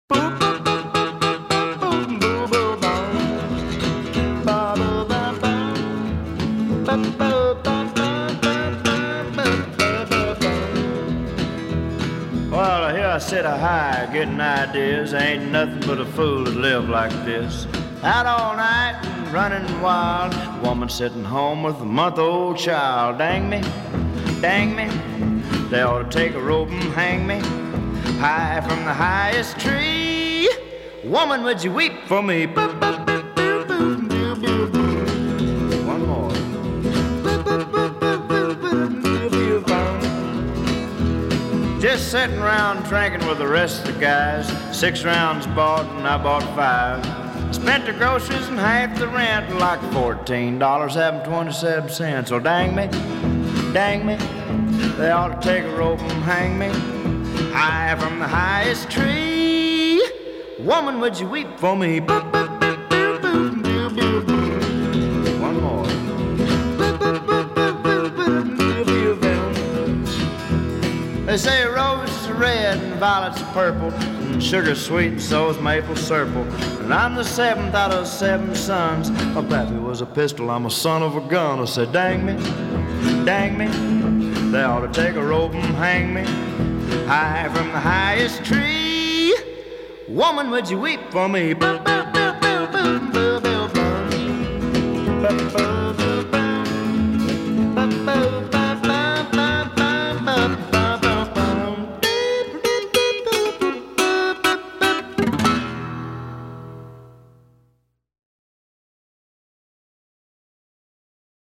Well, here I sit a high, getting ideas. Ain't nothing but a fool to live like this. Out all night and running wild. Woman sitting home with a month-old child. Dang me, they ought to take a rope and hang me high from the highest tree. Woman, would you weep for me? One more. Just sitting around drinking with the rest of the guys. 6 rounds bought and I bought 5. Spent the groceries and half the rent, like $14 having 27 cents. So dang me, they ought to take a rope and hang me high from the highest tree. Woman, would you weep for me? One more. They say roses are red and violets are purple, and sugar's sweet and so's maple syrup. And I'm the 7th out of 7 sons. My pappy was a pistol, I'm a son of a gun. I said, dang me, they ought to take a rope and hang me high from the highest tree. Woman, would you weep for me?